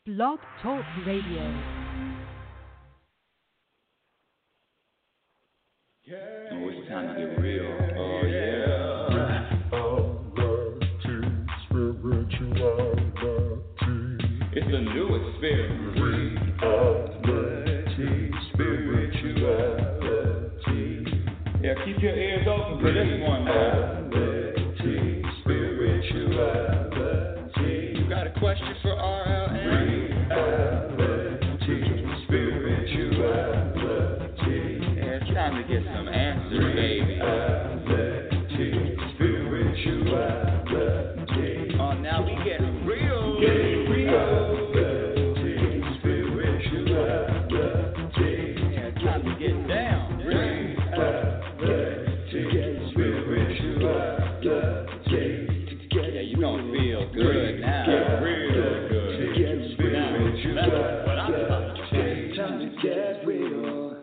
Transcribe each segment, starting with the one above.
Blog Talk Radio. Oh, it's time to get real. Oh, yeah. It's a new experience. Spirituality. Yeah, keep your ears open for this one. Spirituality. You got a question for RLN? Spirituality. Yeah, it's time to get some answers, baby. Spirituality. Oh, now we get real. Yeah, it's time to get down. Yeah, you gonna feel good now. Real good. Now, that's what I'm talking about. Time to get real.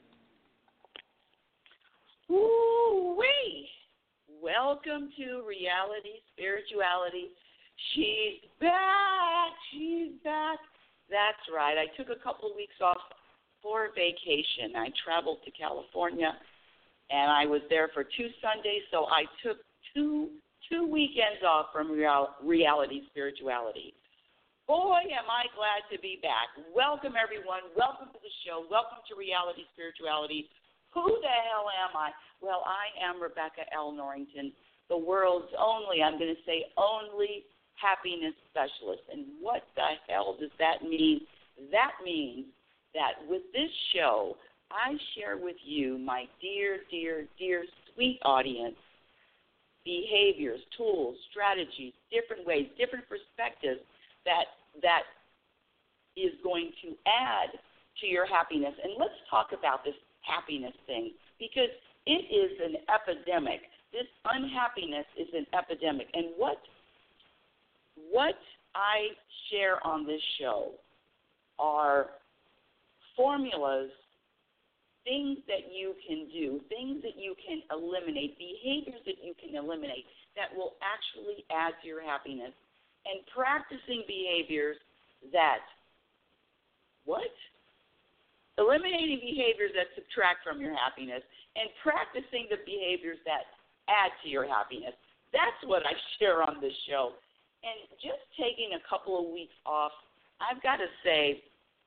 Woo-wee! Welcome to Reality Spirituality. She's back. She's back. That's right. I took a couple of weeks off for vacation. I traveled to California, and I was there for 2 Sundays, so I took two weekends off from Reality Spirituality. Boy, am I glad to be back. Welcome, everyone. Welcome to the show. Welcome to Reality Spirituality. Who the hell am I? Well, I am Rebecca L. Norrington, the world's only, I'm going to say only, happiness specialist. And what the hell does that mean? That means that with this show, I share with you, my dear, dear, dear, sweet audience, behaviors, tools, strategies, different ways, different perspectives that is going to add to your happiness. And let's talk about this happiness thing, because it is an epidemic. This unhappiness is an epidemic. And what I share on this show are formulas, things that you can do, things that you can eliminate, behaviors that you can eliminate that will actually add to your happiness, and practicing behaviors that, eliminating behaviors that subtract from your happiness and practicing the behaviors that add to your happiness. That's what I share on this show. And just taking a couple of weeks off, I've got to say,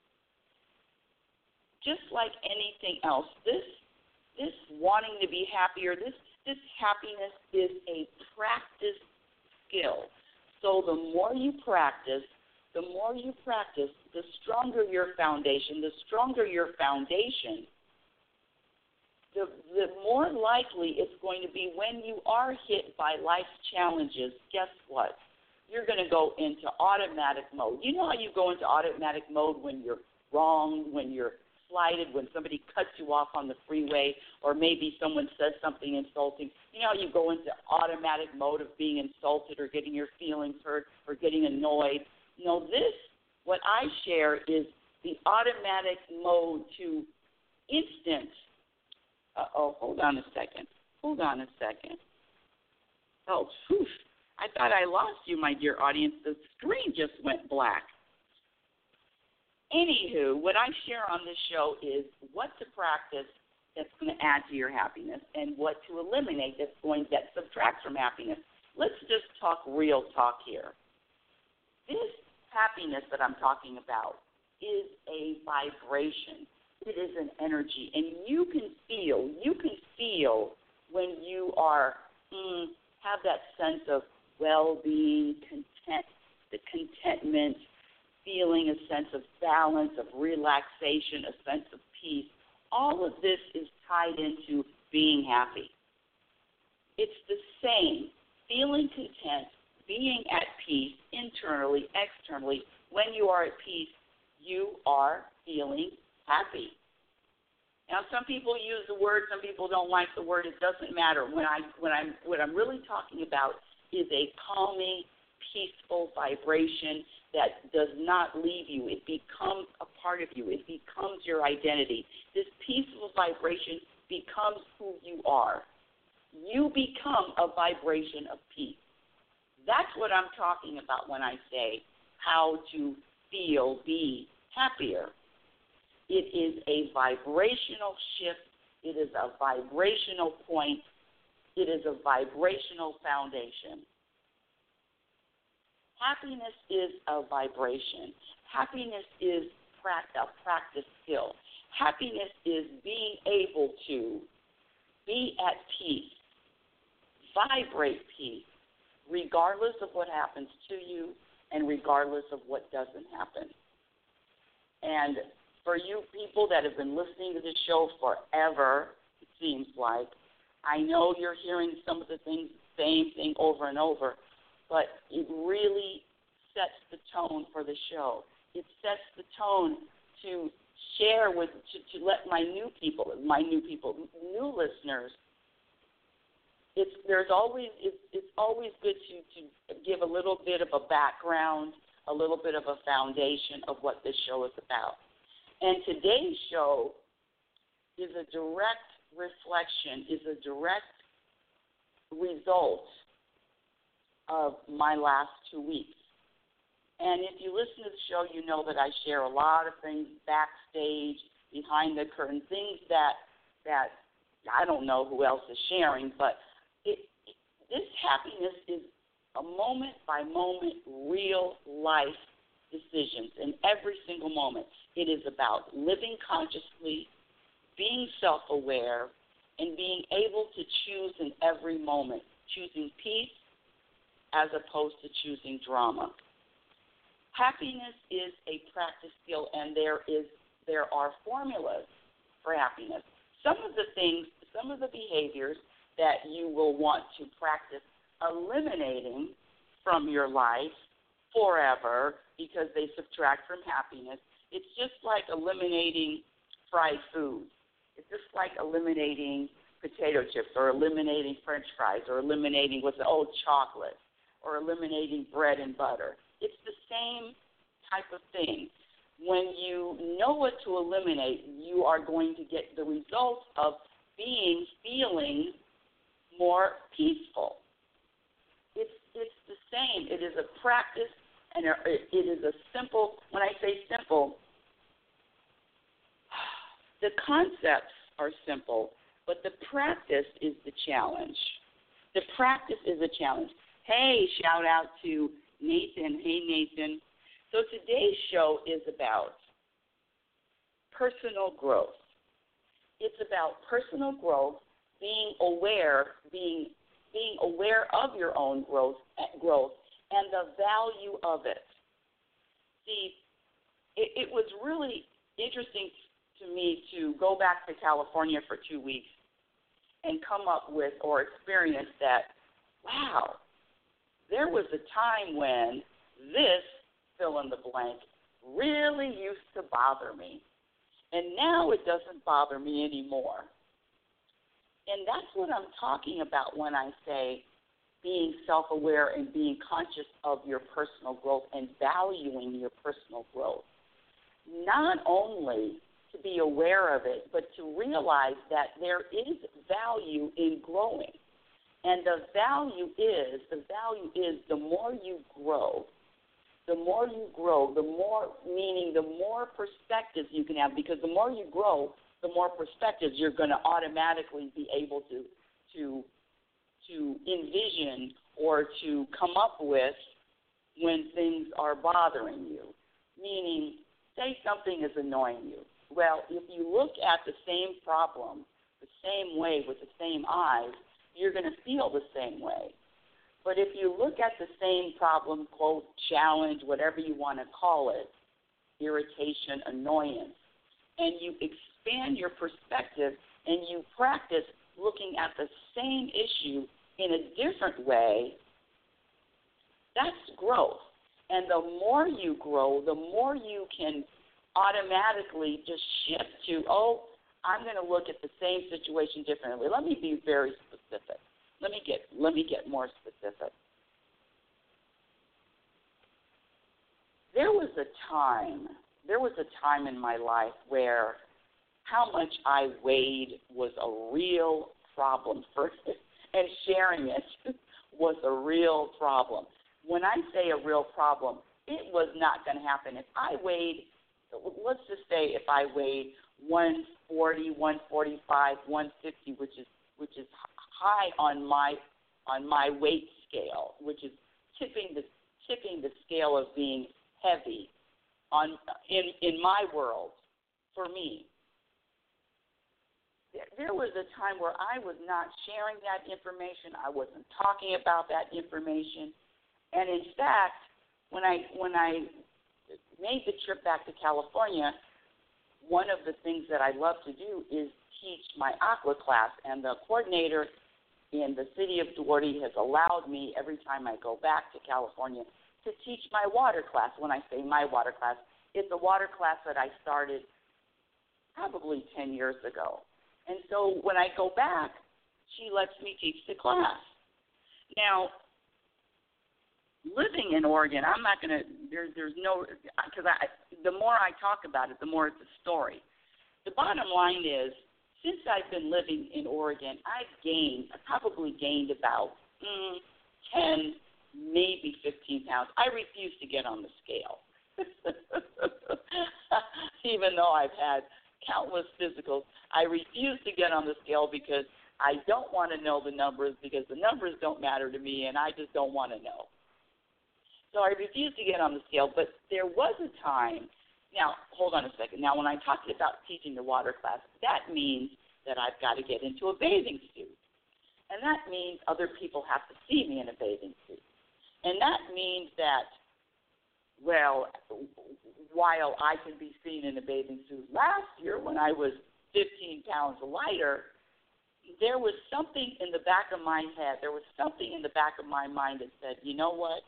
just like anything else, this wanting to be happier, this happiness is a practice skill. So the more you practice, the stronger your foundation. The stronger your foundation, the more likely it's going to be when you are hit by life's challenges, guess what? You're going to go into automatic mode. You know how you go into automatic mode when you're wronged, when you're slighted, when somebody cuts you off on the freeway, or maybe someone says something insulting. You know how you go into automatic mode of being insulted or getting your feelings hurt or getting annoyed. No, what I share is the automatic mode to instant. Hold on a second. Oh, whew. I thought I lost you, my dear audience. The screen just went black. Anywho, what I share on this show is what to practice that's going to add to your happiness and what to eliminate that subtracts from happiness. Let's just talk real talk here. This happiness that I'm talking about is a vibration. It is an energy, and you can feel when you are have that sense of well-being, the contentment, feeling a sense of balance, of relaxation, a sense of peace. All of this is tied into being happy. It's the same, feeling content, being at peace internally, externally. When you are at peace, you are feeling happy. Now, some people use the word, some people don't like the word. It doesn't matter. What I'm really talking about is a calming, peaceful vibration that does not leave you. It becomes a part of you. It becomes your identity. This peaceful vibration becomes who you are. You become a vibration of peace. That's what I'm talking about when I say how to feel, be happier. It is a vibrational shift. It is a vibrational point. It is a vibrational foundation. Happiness is a vibration. Happiness is a practice skill. Happiness is being able to be at peace, vibrate peace, regardless of what happens to you and regardless of what doesn't happen. And for you people that have been listening to this show forever, it seems like, I know you're hearing some of the same thing over and over, but it really sets the tone for the show. It sets the tone to share with, to let my new new listeners. It's always good to give a little bit of a background, a little bit of a foundation of what this show is about. And today's show is a direct reflection, is a direct result of my last 2 weeks. And if you listen to the show, you know that I share a lot of things backstage, behind the curtain, things that I don't know who else is sharing, but this happiness is a moment-by-moment, real-life decisions in every single moment. It is about living consciously, being self-aware, and being able to choose in every moment, choosing peace as opposed to choosing drama. Happiness is a practice skill, and there are formulas for happiness. Some of the behaviors that you will want to practice eliminating from your life forever because they subtract from happiness. It's just like eliminating fried foods. It's just like eliminating potato chips or eliminating French fries or eliminating chocolate or eliminating bread and butter. It's the same type of thing. When you know what to eliminate, you are going to get the results of feeling more peaceful. It's the same. It is a practice, and it is a simple. When I say simple, the concepts are simple, but the practice is the challenge. The practice is a challenge. Hey, shout out to Nathan. Hey, Nathan. So today's show is about personal growth. It's about personal growth, being aware of your own growth and the value of it. See, it was really interesting to me to go back to California for 2 weeks and come up with or experience that, wow, there was a time when this, fill in the blank, really used to bother me. And now it doesn't bother me anymore. And that's what I'm talking about when I say being self-aware and being conscious of your personal growth and valuing your personal growth. Not only to be aware of it, but to realize that there is value in growing. And the value is the more you grow, the more perspectives you can have, because the more you grow, the more perspectives you're going to automatically be able to envision or to come up with when things are bothering you. Meaning, say something is annoying you. Well, if you look at the same problem the same way with the same eyes, you're going to feel the same way. But if you look at the same problem, quote, challenge, whatever you want to call it, irritation, annoyance, and you expand your perspective and you practice looking at the same issue in a different way, that's growth. And the more you grow, the more you can automatically just shift to, I'm going to look at the same situation differently. Let me be very specific. Let me get more specific. There was a time in my life where how much I weighed was a real problem and sharing it was a real problem. When I say a real problem, it was not going to happen. If I weighed, let's just say if I weighed 140, 145, 150, which is high on my weight scale, which is tipping the scale of being heavy in my world for me. There was a time where I was not sharing that information. I wasn't talking about that information. And in fact, when I made the trip back to California, one of the things that I love to do is teach my aqua class. And the coordinator in the city of Duarte has allowed me, every time I go back to California, to teach my water class. When I say my water class, it's a water class that I started probably 10 years ago. And so when I go back, she lets me teach the class. Now, living in Oregon, I'm not going to, there's no, because the more I talk about it, the more it's a story. The bottom line is, since I've been living in Oregon, I probably gained about 10, maybe 15 pounds. I refuse to get on the scale. Even though I've had countless physicals, I refuse to get on the scale because I don't want to know the numbers, because the numbers don't matter to me and I just don't want to know. So I refuse to get on the scale, but there was a time. Now, hold on a second. Now, when I talked about teaching the water class, that means that I've got to get into a bathing suit. And that means other people have to see me in a bathing suit. And that means that, well, while I can be seen in a bathing suit last year when I was 15 pounds lighter, there was something in the back of my head, there was something in the back of my mind that said, you know what?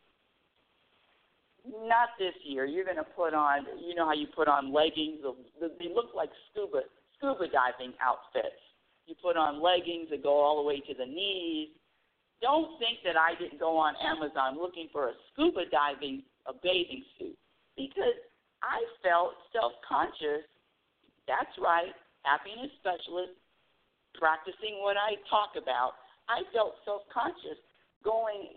Not this year. You're going to put on, you know how you put on leggings? They look like scuba diving outfits. You put on leggings that go all the way to the knees. Don't think that I didn't go on Amazon looking for a scuba diving, a bathing suit, because I felt self-conscious. That's right, happiness specialist, practicing what I talk about. I felt self-conscious going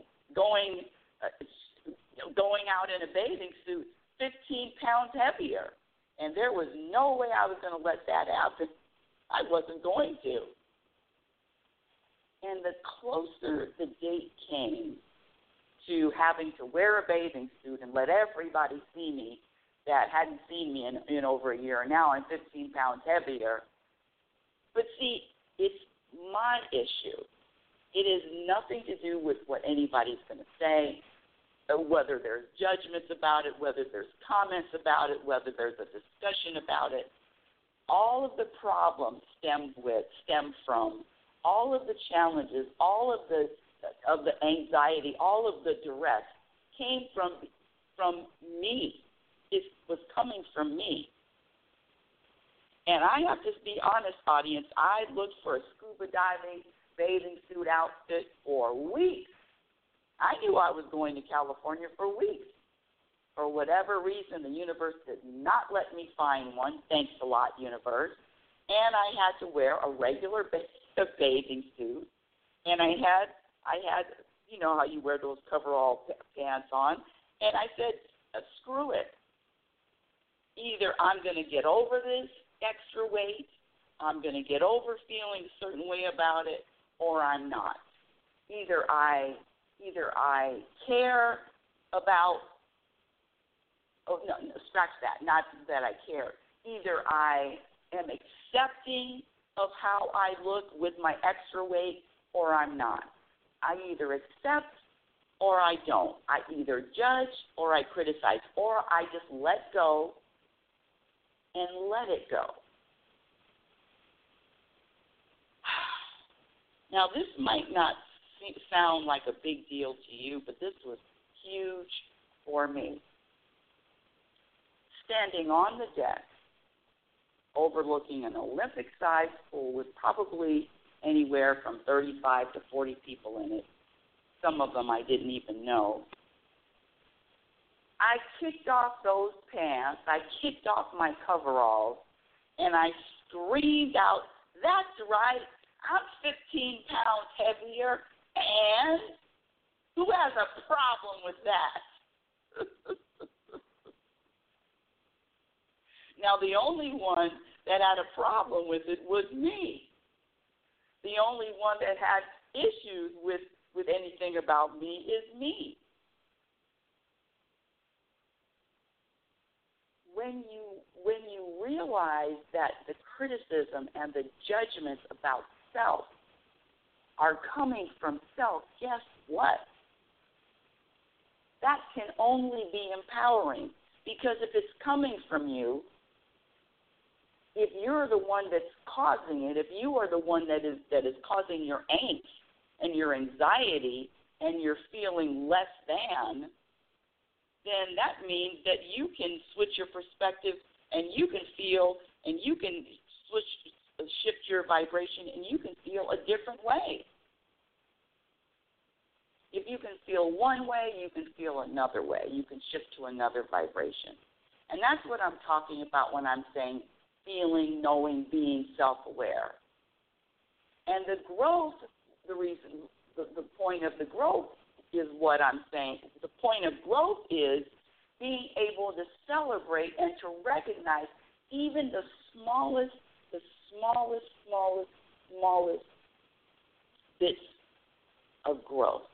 out in a bathing suit 15 pounds heavier. And there was no way I was going to let that happen. I wasn't going to. And the closer the date came to having to wear a bathing suit and let everybody see me that hadn't seen me in over a year, and now I'm 15 pounds heavier. But see, it's my issue. It has nothing to do with what anybody's going to say, whether there's judgments about it, whether there's comments about it, whether there's a discussion about it. All of the problems stem from all of the challenges, all of the anxiety, all of the duress came from me. It was coming from me. And I have to be honest, audience, I looked for a scuba diving bathing suit outfit for weeks. I knew I was going to California for weeks. For whatever reason, the universe did not let me find one. Thanks a lot, universe. And I had to wear a regular bathing suit. And I had, you know how you wear those coverall pants on. And I said, screw it. Either I'm going to get over this extra weight, I'm going to get over feeling a certain way about it, or I'm not. Either I care about, scratch that, not that I care. Either I am accepting of how I look with my extra weight, or I'm not. I either accept or I don't. I either judge or I criticize, or I just let go and let it go. Now, this might not sound like a big deal to you, but this was huge for me. Standing on the deck, overlooking an Olympic-sized pool with probably anywhere from 35 to 40 people in it. Some of them I didn't even know. I kicked off those pants, I kicked off my coveralls, and I screamed out, "That's right, I'm 15 pounds heavier, and who has a problem with that?" Now, the only one that had a problem with it was me. The only one that had issues with anything about me is me. When you realize that the criticism and the judgments about self are coming from self, guess what? That can only be empowering, because if it's coming from you, if you're the one that's causing it, if you are the one that is causing your angst and your anxiety and you're feeling less than, then that means that you can switch your perspective and you can feel and you can shift your vibration and you can feel a different way. If you can feel one way, you can feel another way. You can shift to another vibration. And that's what I'm talking about when I'm saying feeling, knowing, being self-aware. And the growth, the point of the growth is what I'm saying. The point of growth is being able to celebrate and to recognize even the smallest bits of growth.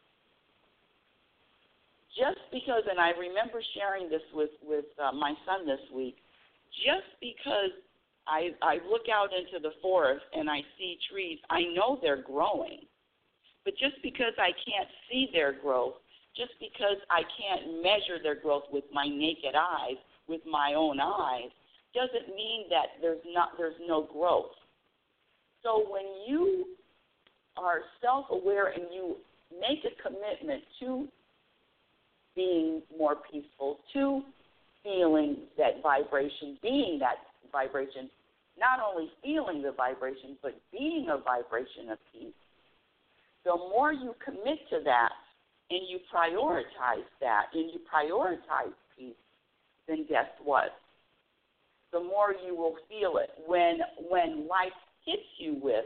Just because, and I remember sharing this with my son this week, just because I look out into the forest and I see trees, I know they're growing. But just because I can't see their growth, just because I can't measure their growth with my naked eyes, with my own eyes, doesn't mean that there's no growth. So when you are self-aware and you make a commitment to being more peaceful, to feeling that vibration, being that vibration, not only feeling the vibration, but being a vibration of peace, the more you commit to that and you prioritize that and you prioritize peace, then guess what? The more you will feel it. When life hits you with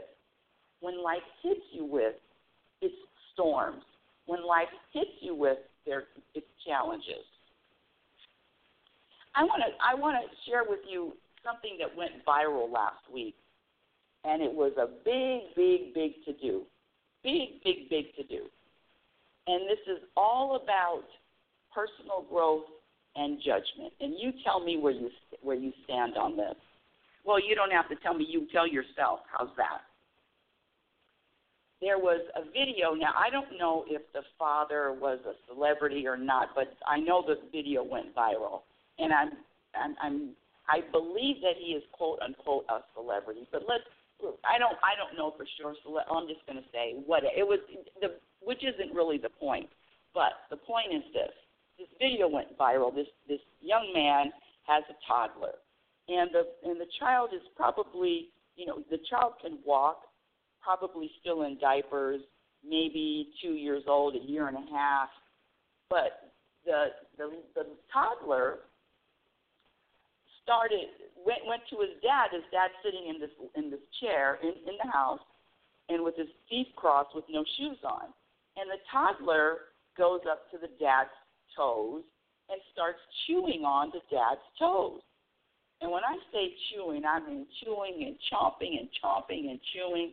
its storms, when life hits you with its challenges. I want to share with you something that went viral last week, and it was a big to-do. Big to-do. And this is all about personal growth and judgment. And you tell me where you stand on this. Well, you don't have to tell me. You tell yourself. How's that? There was a video. Now, I don't know if the father was a celebrity or not, but I know the video went viral. And I believe that he is quote unquote a celebrity. But I don't know for sure. So I'm just going to say which isn't really the point. But the point is this: this video went viral. This young man has a toddler, and the child is probably, the child can walk, probably still in diapers, maybe 2 years old, a year and a half. But the toddler went to his dad. His dad sitting in this chair in the house, and with his feet crossed with no shoes on. And the toddler goes up to the dad's toes and starts chewing on the dad's toes. And when I say chewing, I mean chewing and chomping and chomping and chewing.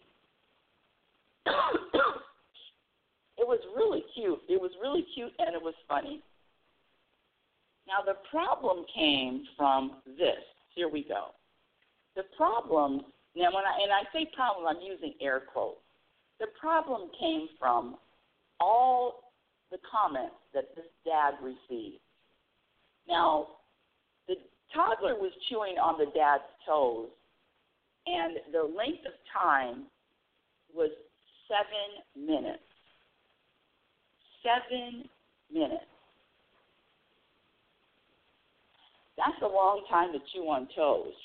It was really cute. It was really cute, and it was funny. Now, the problem came from this. Here we go. The problem, now when I say problem, I'm using air quotes. The problem came from all the comments that this dad received. Now, the toddler was chewing on the dad's toes, and the length of time was 7 minutes. 7 minutes. That's a long time to chew on toes,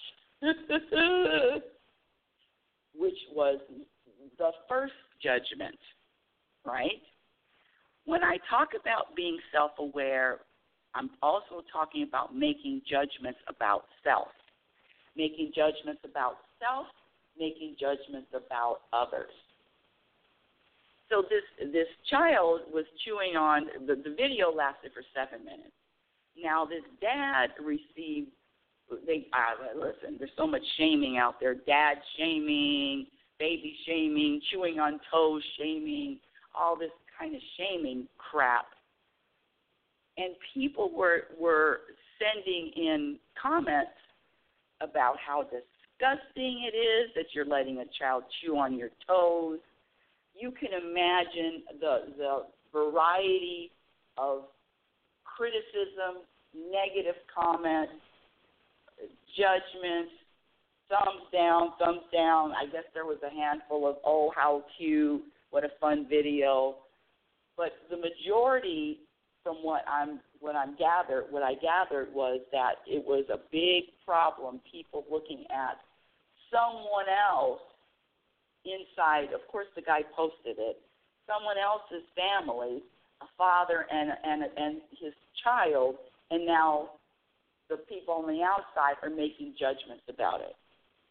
which was the first judgment, right? When I talk about being self-aware, I'm also talking about making judgments about self, making judgments about self, making judgments about others. So this child was chewing on, the video lasted for 7 minutes. Now this dad received, listen, there's so much shaming out there, dad shaming, baby shaming, chewing on toes shaming, all this kind of shaming crap. And people were sending in comments about how disgusting it is that you're letting a child chew on your toes. You can imagine the variety of criticism, negative comments, judgments, thumbs down. I guess there was a handful of, oh, how cute, what a fun video. But the majority, from what I gathered was that it was a big problem, people looking at someone else inside, of course the guy posted it, someone else's family, a father and his child, and now the people on the outside are making judgments about it.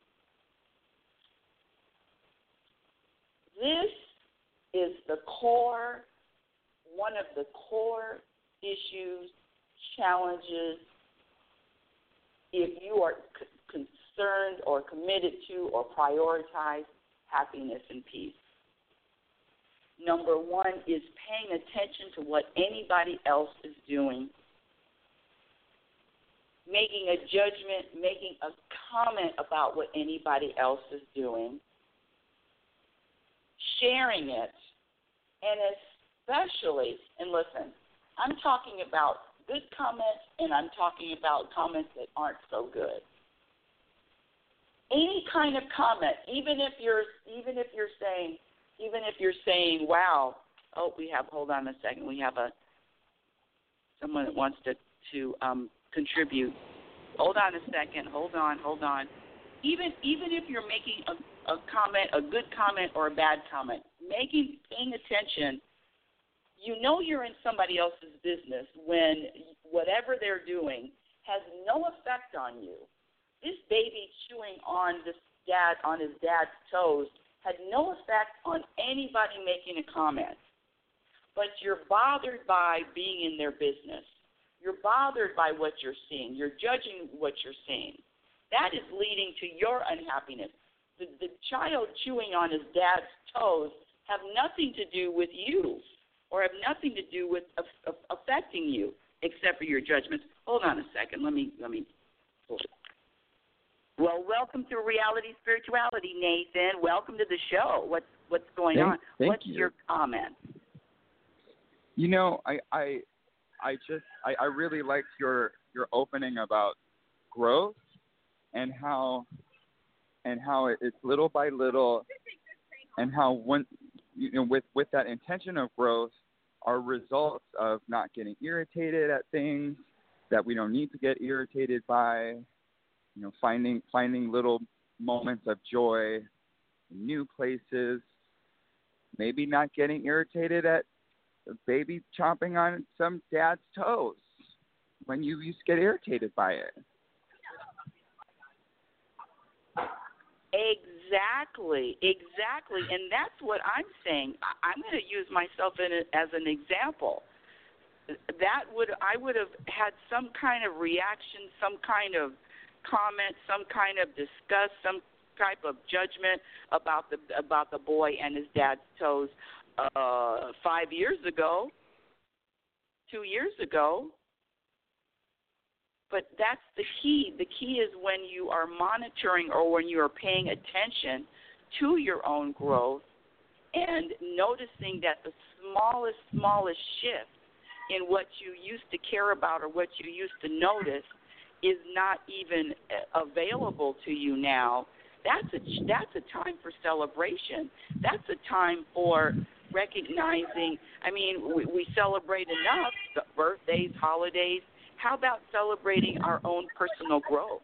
This is one of the core issues, challenges, if you are concerned or committed to or prioritize happiness and peace. Number one is paying attention to what anybody else is doing, making a judgment, making a comment about what anybody else is doing, sharing it, and especially, and listen, I'm talking about good comments and I'm talking about comments that aren't so good. Any kind of comment, even if you're saying, wow, hold on a second, we have someone that wants to contribute. Hold on a second, hold on. Even if you're making a comment, a good comment or a bad comment, paying attention, you know you're in somebody else's business when whatever they're doing has no effect on you. This baby chewing on his dad's toes had no effect on anybody making a comment. But you're bothered by being in their business. You're bothered by what you're seeing. You're judging what you're seeing. That is leading to your unhappiness. The child chewing on his dad's toes have nothing to do with you or have nothing to do with affecting you except for your judgments. Hold on a second. Let me. Well, welcome to Reality Spirituality, Nathan. Welcome to the show. What's going on? What's your comment? You know, I really liked your opening about growth and how it's little by little, and how with that intention of growth are results of not getting irritated at things that we don't need to get irritated by. You know, finding little moments of joy in new places, maybe not getting irritated at a baby chomping on some dad's toes when you used to get irritated by it. Exactly. And that's what I'm saying. I'm going to use myself as an example. I would have had some kind of reaction, some kind of comment, some kind of disgust, some type of judgment about the boy and his dad's toes 5 years ago, 2 years ago. But that's the key. The key is when you are monitoring or when you are paying attention to your own growth and noticing that the smallest shift in what you used to care about or what you used to notice is not even available to you now. That's a time for celebration. That's a time for recognizing. I mean, we celebrate enough birthdays, holidays. How about celebrating our own personal growth?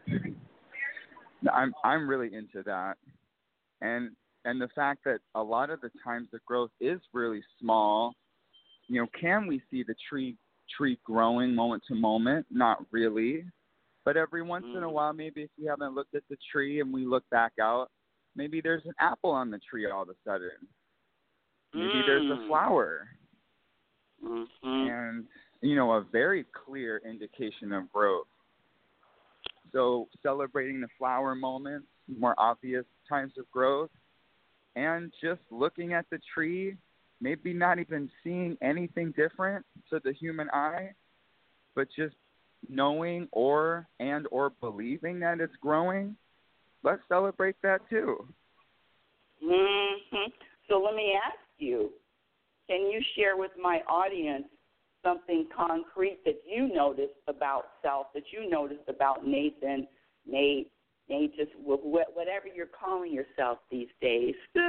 I'm really into that, and the fact that a lot of the times the growth is really small. You know, can we see the tree growing moment to moment? Not really, but every once in a while, maybe if we haven't looked at the tree and we look back out, maybe there's an apple on the tree all of a sudden. Maybe there's a flower. Mm-hmm. And, you know, a very clear indication of growth. So celebrating the flower moments, more obvious times of growth, and just looking at the tree, maybe not even seeing anything different to the human eye, but just knowing or believing that it's growing. Let's celebrate that too. Mm-hmm. So let me ask you, can you share with my audience something concrete that you noticed about self, that you noticed about Nathan, Nate, just whatever you're calling yourself these days?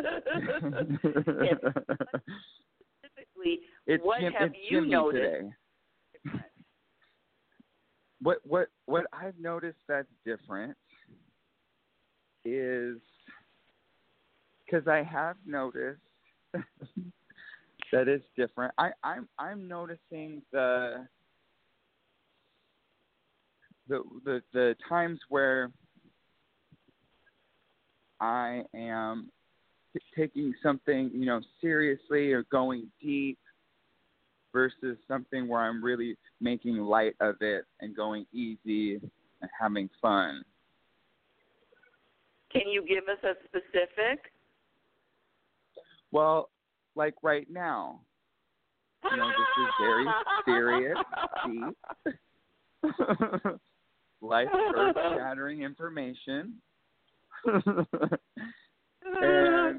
Specifically, what have you noticed? Today. What I've noticed that's different is because I have noticed that it's different. I'm noticing the times where I am taking something, you know, seriously or going deep versus something where I'm really making light of it and going easy and having fun. Can you give us a specific? Well, like right now, you know, this is very serious, deep, life earth-shattering information. And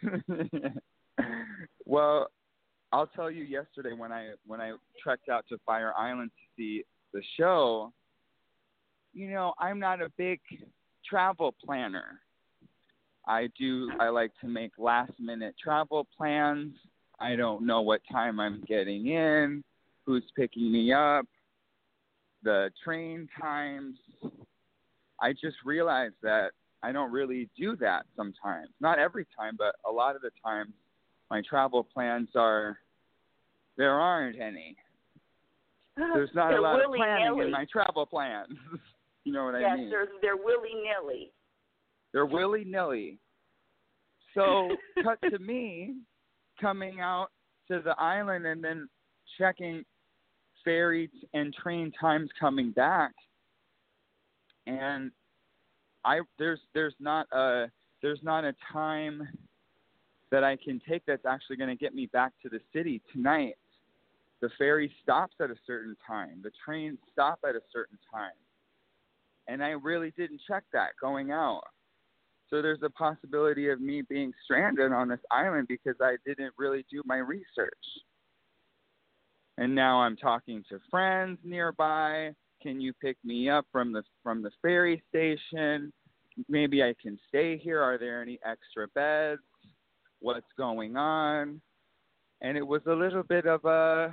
well, I'll tell you, yesterday when I trekked out to Fire Island to see the show, you know, I'm not a big travel planner. I like to make last minute travel plans. I don't know what time I'm getting in, who's picking me up, the train times. I just realized that I don't really do that sometimes. Not every time, but a lot of the times my travel plans there aren't any. There's not a lot of planning in my travel plans. You know what I mean? Yes, they're willy-nilly. They're willy-nilly. So cut to me coming out to the island and then checking ferry and train times coming back. And there's not a time that I can take that's actually going to get me back to the city tonight. The ferry stops at a certain time. The trains stop at a certain time. And I really didn't check that going out. So there's a possibility of me being stranded on this island because I didn't really do my research. And now I'm talking to friends nearby. Can you pick me up from the ferry station? Maybe I can stay here. Are there any extra beds? What's going on? And it was a little bit of a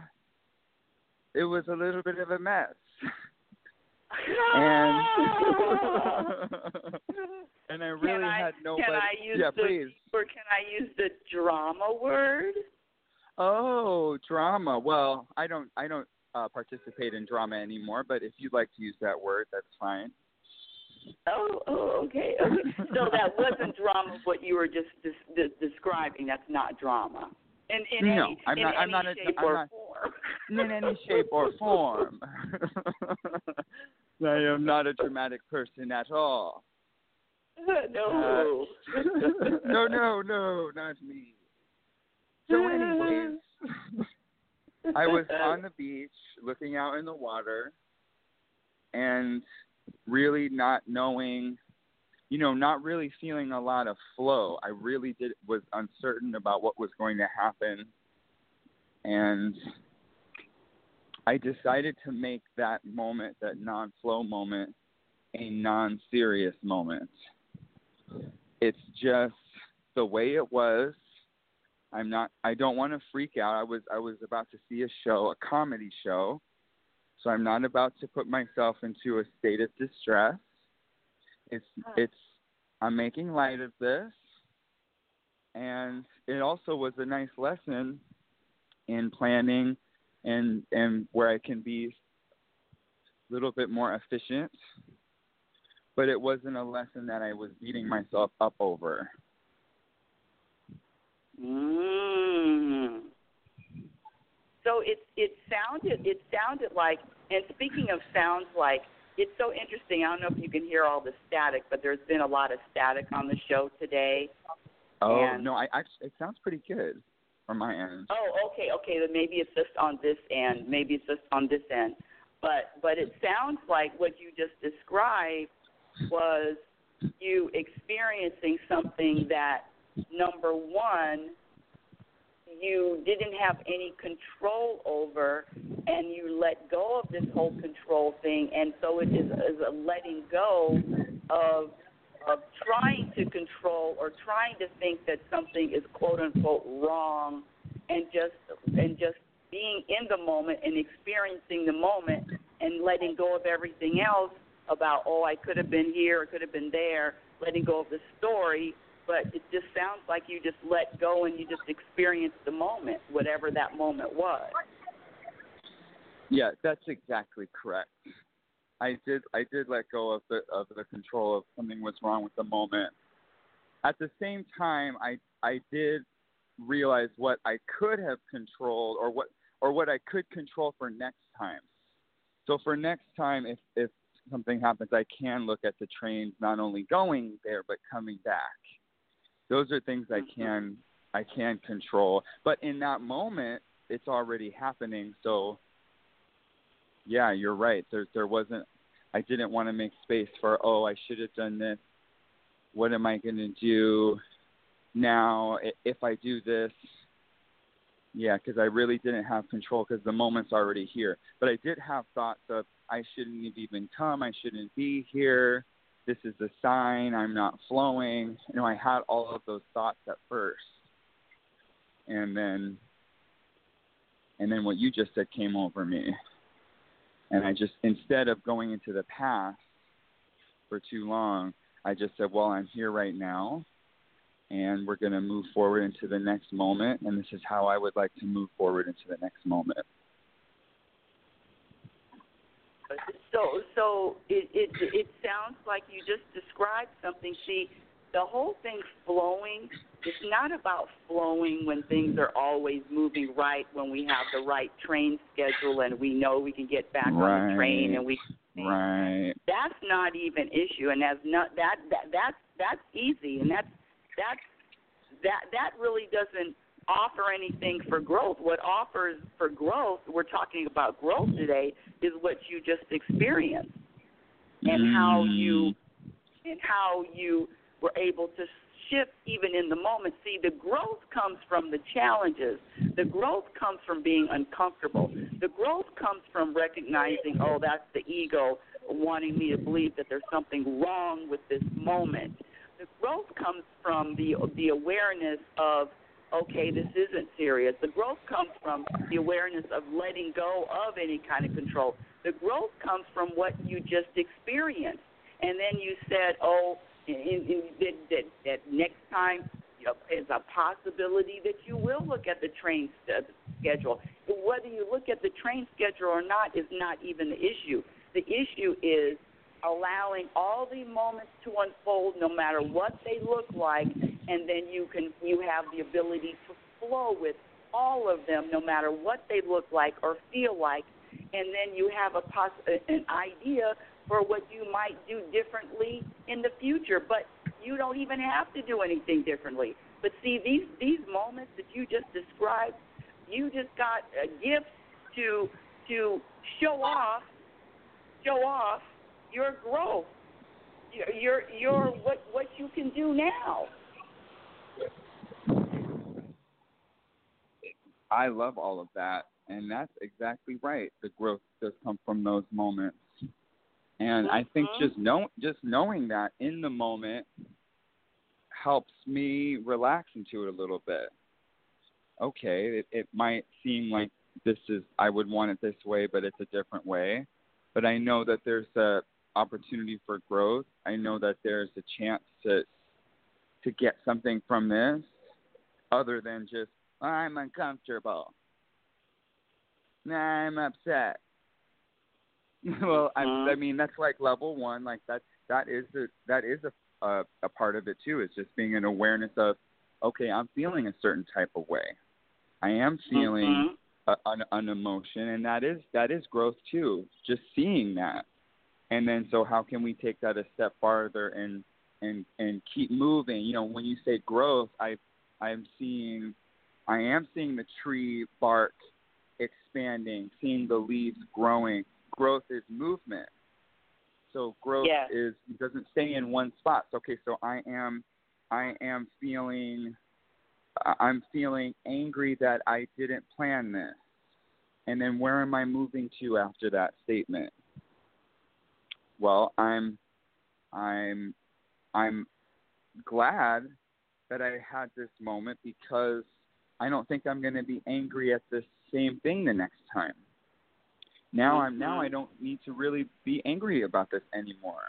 mess. And I really had nobody. Please. Or can I use the drama word? Oh, drama. Well, I don't participate in drama anymore. But if you'd like to use that word, that's fine. Oh, okay. So that wasn't drama. What you were just describing. That's not drama. In any shape or form. I am not a dramatic person at all. No. No, not me. So anyways, I was on the beach looking out in the water and really not knowing, not really feeling a lot of flow. I really was uncertain about what was going to happen. And I decided to make that moment, that non-flow moment, a non-serious moment. It's just the way it was. I don't want to freak out. I was about to see a show, a comedy show. So I'm not about to put myself into a state of distress. I'm making light of this. And it also was a nice lesson in planning and where I can be a little bit more efficient. But it wasn't a lesson that I was beating myself up over. Mm. So it sounded like, and speaking of sounds like, it's so interesting. I don't know if you can hear all the static, but there's been a lot of static on the show today. Oh, and, no, it sounds pretty good from my end. Oh, okay. Then maybe it's just on this end. But it sounds like what you just described was you experiencing something that, number one, you didn't have any control over, and you let go of this whole control thing, and so it is a letting go of trying to control or trying to think that something is quote unquote wrong, and just being in the moment and experiencing the moment and letting go of everything else about, oh, I could have been here, or could have been there, letting go of the story. But it just sounds like you just let go and you just experienced the moment, whatever that moment was. Yeah, that's exactly correct. I did let go of the control of something was wrong with the moment. At the same time, I did realize what I could have controlled, or what I could control for next time. So for next time, if something happens, I can look at the trains not only going there but coming back. Those are things I can control. But in that moment, it's already happening. So yeah, you're right. There wasn't. I didn't want to make space for, oh, I should have done this. What am I going to do now if I do this? Yeah, because I really didn't have control because the moment's already here. But I did have thoughts of, I shouldn't have even come. I shouldn't be here. This is a sign I'm not flowing. You know, I had all of those thoughts at first. And then what you just said came over me. And I just, instead of going into the past for too long, I just said, well, I'm here right now, and we're going to move forward into the next moment, and this is how I would like to move forward into the next moment. So it sounds like you just described something. See, the whole thing flowing, it's not about flowing when things are always moving right, when we have the right train schedule and we know we can get back on the train and we. Right. That's not even issue, and that's easy, and that really doesn't offer anything for growth. What offers for growth, we're talking about growth today, is what you just experienced, and how you were able to shift even in the moment. See, the growth comes from the challenges. The growth comes from being uncomfortable. The growth comes from recognizing, oh, that's the ego wanting me to believe that there's something wrong with this moment. The growth comes from the awareness of, okay, this isn't serious. The growth comes from the awareness of letting go of any kind of control. The growth comes from what you just experienced. And then you said, oh, that next time, you know, there's a possibility that you will look at the train schedule. Whether you look at the train schedule or not is not even the issue. The issue is allowing all the moments to unfold, no matter what they look like, and then you have the ability to flow with all of them, no matter what they look like or feel like, and then you have an idea for what you might do differently in the future. But you don't even have to do anything differently. But see, these moments that you just described, you just got a gift to show off your growth, your what you can do now. I love all of that, and that's exactly right. The growth does come from those moments. And I think just knowing that in the moment helps me relax into it a little bit. Okay, it might seem like I would want it this way, but it's a different way. But I know that there's a opportunity for growth. I know that there's a chance to get something from this other than just, I'm uncomfortable. I'm upset. Well, I mean, that's like level one. Like that is a part of it too. It's just being an awareness of, okay, I'm feeling a certain type of way. I am feeling an emotion, and that is growth too. Just seeing that, and then so how can we take that a step farther and keep moving? You know, when you say growth, I am seeing the tree bark expanding, seeing the leaves growing. Growth is movement. So growth doesn't stay in one spot. Okay, so I'm feeling angry that I didn't plan this. And then where am I moving to after that statement? Well, I'm glad that I had this moment because I don't think I'm going to be angry at the same thing the next time. Now I don't need to really be angry about this anymore.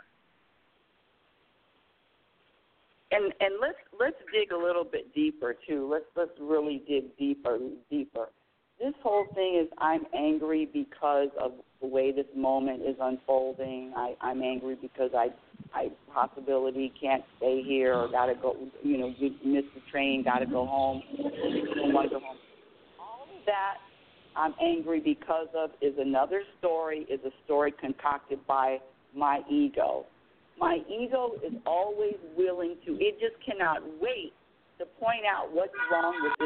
And let's dig a little bit deeper too. Let's really dig deeper. This whole thing is I'm angry because of the way this moment is unfolding. I'm angry because I possibility can't stay here or gotta go. You know, you missed the train, gotta go home. Don't want to go home. All of that I'm angry because of is another story. Is a story concocted by my ego. My ego is always willing to. It just cannot wait to point out what's wrong with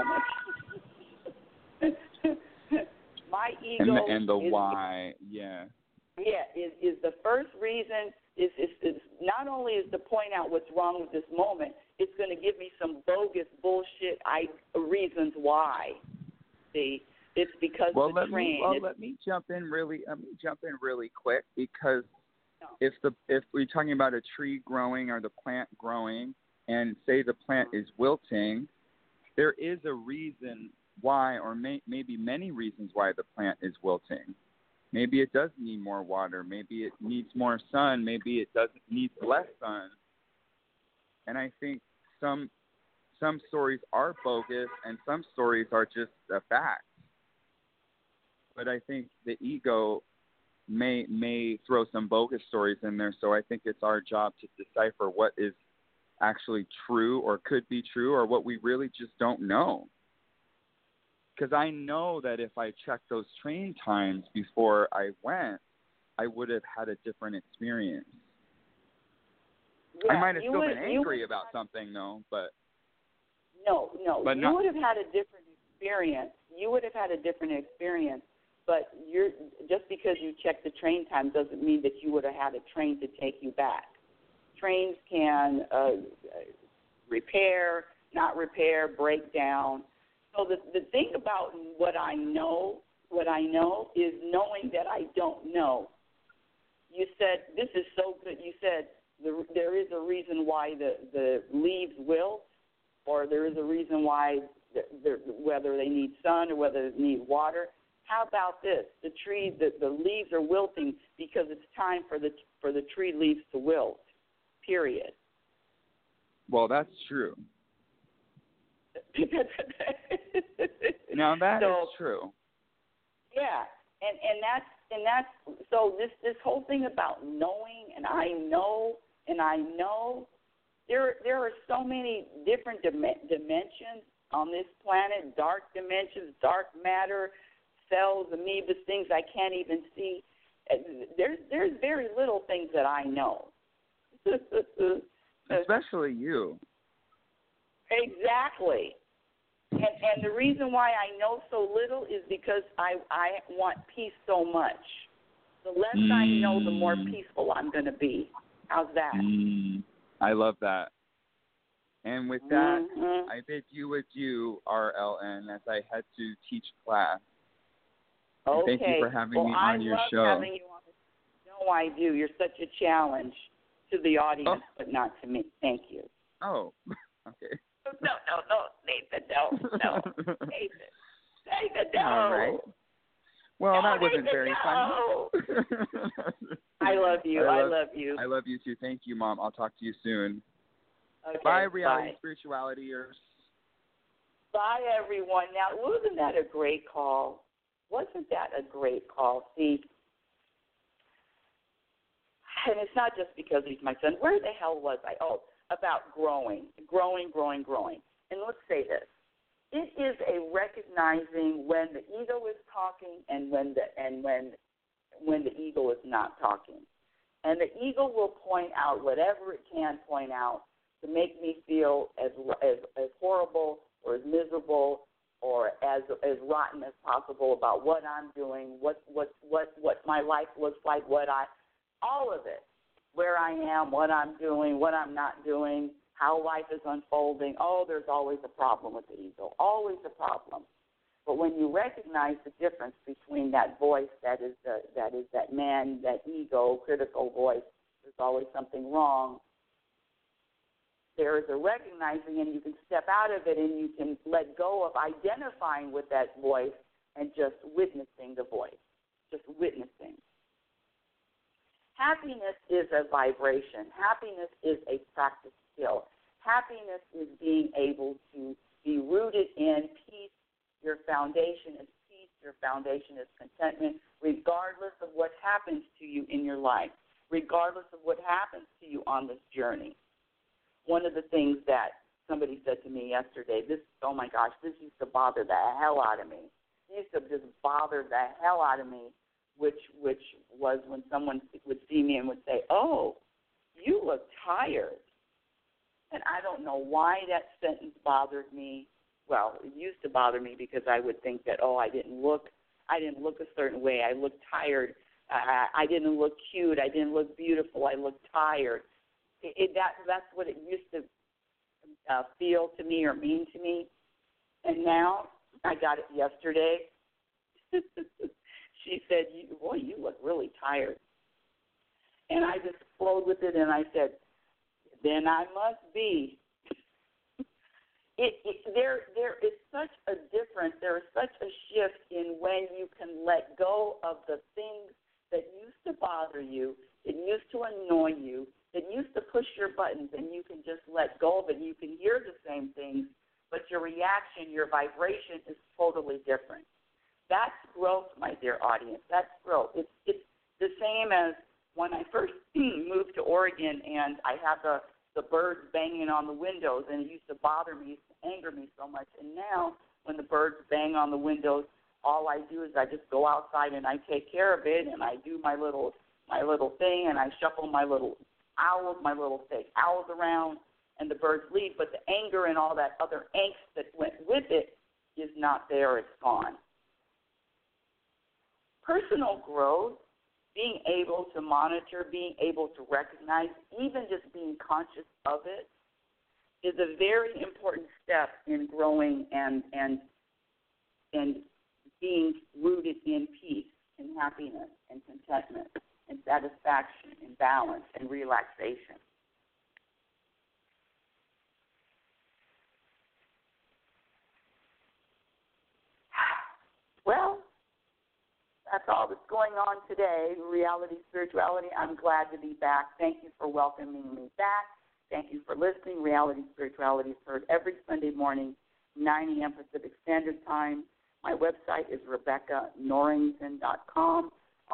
this moment. My ego and the why, is the first reason. Is not only is to point out what's wrong with this moment, it's going to give me some bogus bullshit reasons why. See, it's because the train. Let me jump in really quick because if we're talking about a tree growing or the plant growing, and say the plant is wilting, there is a reason why, or maybe many reasons why the plant is wilting. Maybe it does need more water. Maybe it needs more sun. Maybe it doesn't need less sun. And I think some stories are bogus and some stories are just a fact. But I think the ego may throw some bogus stories in there, so I think it's our job to decipher what is actually true or could be true or what we really just don't know. Because I know that if I checked those train times before I went, I would have had a different experience. Yeah, I might have still been angry about something, though, but... No, you would have had a different experience. You would have had a different experience, but just because you checked the train time doesn't mean that you would have had a train to take you back. Trains can repair, not repair, break down. So the thing about what I know is knowing that I don't know. You said, this is so good. You said there is a reason why the leaves wilt, or there is a reason why whether they need sun or whether they need water. How about this? The leaves are wilting because it's time for the tree leaves to wilt. Period. Well, that's true. Now that is true. Yeah, and that's so this whole thing about knowing and I know there are so many different dimensions on this planet, dark dimensions, dark matter, cells, amoebas, things I can't even see. There's very little things that I know. Especially you. Exactly. And the reason why I know so little is because I want peace so much. The less I know, the more peaceful I'm going to be. How's that? I love that. And with that, I bid you adieu, RLN, as I head to teach class. Okay. Thank you for having me on your show. I love having you on the show. No, I do. You're such a challenge to the audience, but not to me. Thank you. Oh, okay. No, Nathan, no. Nathan, no. All right. Well, that wasn't very funny. I love you. I love you. I love you too. Thank you, Mom. I'll talk to you soon. Okay, bye, reality spiritualityers. Bye, everyone. Now, wasn't that a great call? Wasn't that a great call? See, and it's not just because he's my son. Where the hell was I? Oh, about growing. and let's say this, it is a recognizing when the ego is talking and when the ego is not talking. And the ego will point out whatever it can point out to make me feel as horrible or as miserable or as rotten as possible about what I'm doing, what my life looks like, all of it, where I am, what I'm doing, what I'm not doing, how life is unfolding. Oh, there's always a problem with the ego, always a problem. But when you recognize the difference between that voice that is that man, that ego, critical voice, there's always something wrong, there is a recognizing, and you can step out of it and you can let go of identifying with that voice and just witnessing the voice, just witnessing. Happiness is a vibration. Happiness is a practice skill. Happiness is being able to be rooted in peace. Your foundation is peace. Your foundation is contentment, regardless of what happens to you in your life, regardless of what happens to you on this journey. One of the things that somebody said to me yesterday, oh my gosh, this used to bother the hell out of me. It used to just bother the hell out of me, which was when someone would see me and would say, oh, you look tired. And I don't know why that sentence bothered me. Well, it used to bother me because I would think that, oh, I didn't look a certain way. I looked tired. I didn't look cute. I didn't look beautiful. I looked tired. That's what it used to feel to me or mean to me. And now I got it yesterday. She said, boy, you look really tired. And I just flowed with it, and I said, then I must be. There is such a difference, there is such a shift in when you can let go of the things that used to bother you, that used to annoy you, that used to push your buttons, and you can just let go of it. You can hear the same things, but your reaction, your vibration is totally different. That's growth, my dear audience. That's growth. It's the same as when I first moved to Oregon and I had the birds banging on the windows, and it used to bother me, anger me so much. And now when the birds bang on the windows, all I do is I just go outside and I take care of it, and I do my little thing, and I shuffle my little fake owls around, and the birds leave. But the anger and all that other angst that went with it is not there. It's gone. Personal growth, being able to monitor, being able to recognize, even just being conscious of it, is a very important step in growing and being rooted in peace and happiness and contentment and satisfaction and balance and relaxation. Well, that's all that's going on today, Reality Spirituality. I'm glad to be back. Thank you for welcoming me back. Thank you for listening. Reality Spirituality is heard every Sunday morning, 9 a.m. Pacific Standard Time. My website is RebeccaNorrington.com,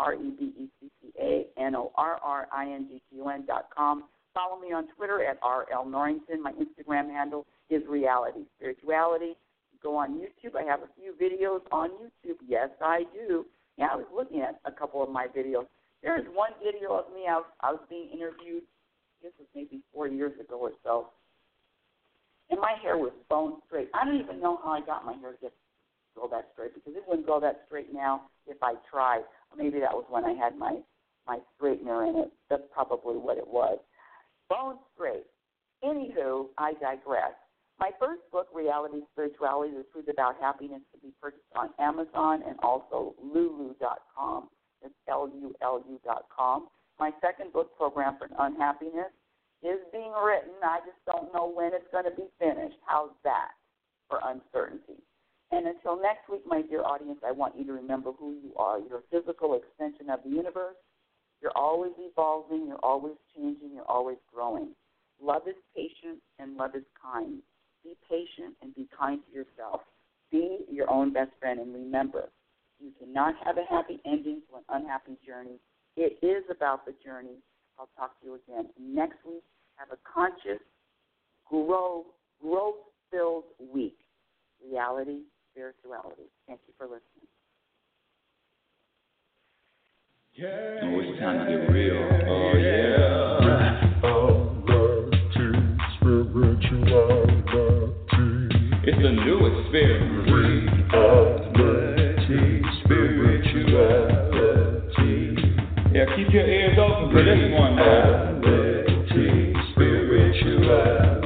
RebeccaNorrington.com. Follow me on Twitter at RLNorrington. My Instagram handle is Reality Spirituality. Go on YouTube. I have a few videos on YouTube. Yes, I do. Yeah, I was looking at a couple of my videos. There is one video of me. I was being interviewed, I guess it was maybe 4 years ago or so, and my hair was bone straight. I don't even know how I got my hair to go that straight, because it wouldn't go that straight now if I tried. Maybe that was when I had my straightener in it. That's probably what it was. Bone straight. Anywho, I digress. My first book, Reality Spirituality, The Truth About Happiness, to be purchased on Amazon and also Lulu.com. It's Lulu.com. My second book, Program for Unhappiness, is being written. I just don't know when it's going to be finished. How's that for uncertainty? And until next week, my dear audience, I want you to remember who you are. You're a physical extension of the universe. You're always evolving. You're always changing. You're always growing. Love is patient and love is kind. Be patient and be kind to yourself. Be your own best friend. And remember, you cannot have a happy ending to an unhappy journey. It is about the journey. I'll talk to you again next week. Have a conscious, growth filled week. Reality, spirituality. Thank you for listening. Oh, it's time to get real. Oh, yeah. It's the new experience. Spirituality. Yeah, keep your ears open for this one now. Spirituality.